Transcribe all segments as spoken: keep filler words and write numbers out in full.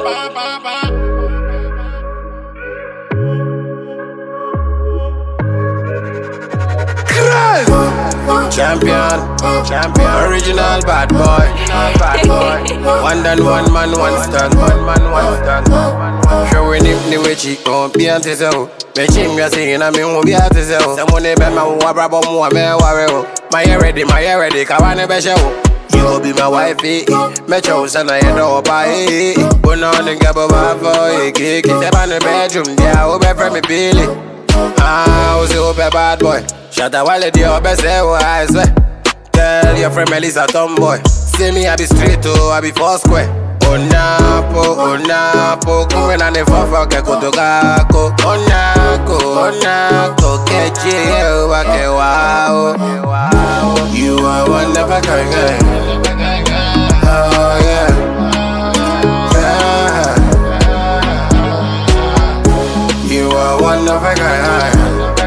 Champion, champion, original bad boy, bad boy. One done, one man, one stand, one man, one stand. Showing him the way she gon' be on this hoe. Me chim ya singing and me won't be at this hoe. Someone they bet my wa brabo mo me worry ho. My hair ready, my hair ready, kawane be show. You go be my wifey, me chose and I end up by. But on the gabba boy, kick it up in the bedroom, yeah, hope for me Billy. Ah, was you a bad boy? Shut up while the other say I swear. Tell your friend Melissa tomboy. See me I be straight to I be four square. Onapo, onapo, going on the four fuck to kako. Onako, onako, catch you, wake wow. You are one of a kind. Oh yeah. Yeah. You are one of a kind.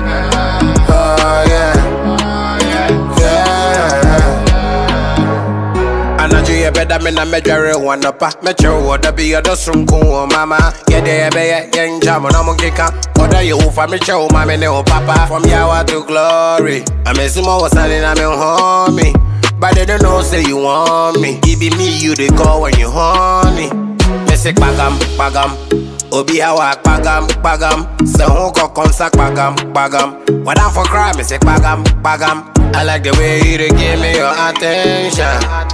You better me na me jare one up. Me chow what be a dosum cool mama. Yeah they be a young jam on a monkey can. What are you for me chow mama ne o papa. From yawa to glory. I miss him was standing I'm homie. But they don't know say you want me. It be me you they call when you honey. Me say pagam pagam. Obi hawa pagam pagam. So who go consack pagam pagam. What I'm for crime me say pagam pagam. I like the way you dey give me your attention.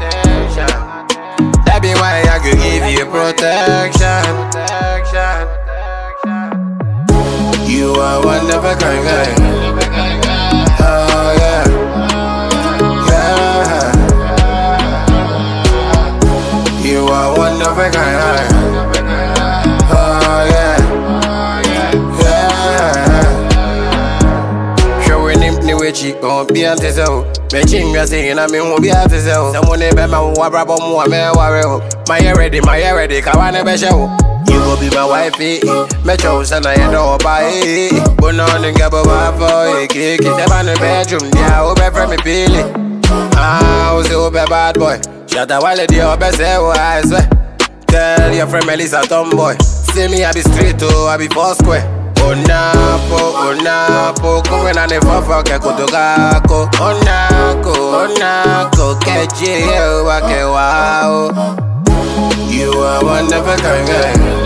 That be why I could give you protection. You are one of a kind guy. Oh yeah, yeah. You are one of a kind guy. Oh yeah, yeah. Showing him the way she gon' be on this hoe. Me ching ya singing and me won't be at this hoe. Someone they bet my wa brabo mo me worry ho. My hair ready, my hair ready, kawane be show. You go be my wifey, me chose and I end up by. But on the gabba boy, kick it up in the bedroom, yeah, hope for me Billy. Ah, was you a bad boy? Shut up while the other say I swear. Tell your friend Melissa tomboy. See me I be straight to I be four square. Onapo, onapo, going on the four fuck to kako. Onako, onako, catch you, wake wow. You are one of a kind guy.